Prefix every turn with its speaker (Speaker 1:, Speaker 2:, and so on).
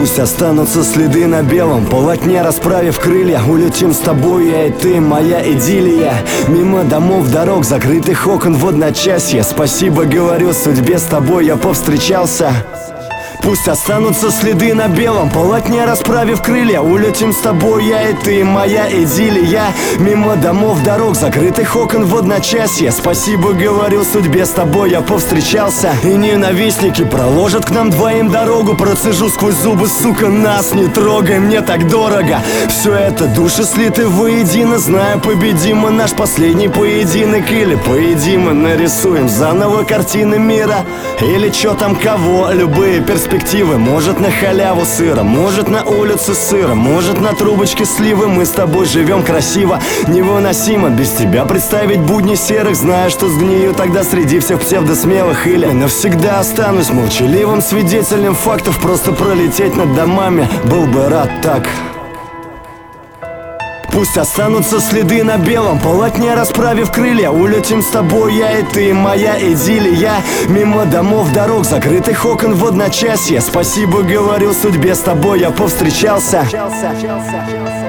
Speaker 1: Пусть останутся следы на белом полотне, расправив крылья. Улетим с тобой, я и ты, моя идиллия. Мимо домов, дорог, закрытых окон в одночасье. Спасибо, говорю судьбе, с тобой я повстречался. Пусть останутся следы на белом полотне, расправив крылья. Улетим с тобой, я и ты, моя идиллия. Мимо домов, дорог, закрытых окон в одночасье. Спасибо, говорю судьбе, с тобой я повстречался. И ненавистники проложат к нам двоим дорогу. Процежу сквозь зубы, сука, нас не трогай, мне так дорого. Все это души слиты воедино. Знаю, победимо наш последний поединок. Или поедимо нарисуем заново картины мира. Или чё там кого, любые перспективы. Может на халяву сыра, может на улице сыра, может на трубочке сливы. Мы с тобой живем красиво, невыносимо без тебя представить будни серых. Знаю, что сгнию тогда среди всех псевдосмелых. Или навсегда останусь молчаливым свидетелем фактов. Просто пролететь над домами, был бы рад так. Пусть останутся следы на белом полотне, расправив крылья. Улетим с тобой, я и ты, моя идиллия. Мимо домов, дорог, закрытых окон в одночасье. Спасибо, говорю судьбе, с тобой я повстречался.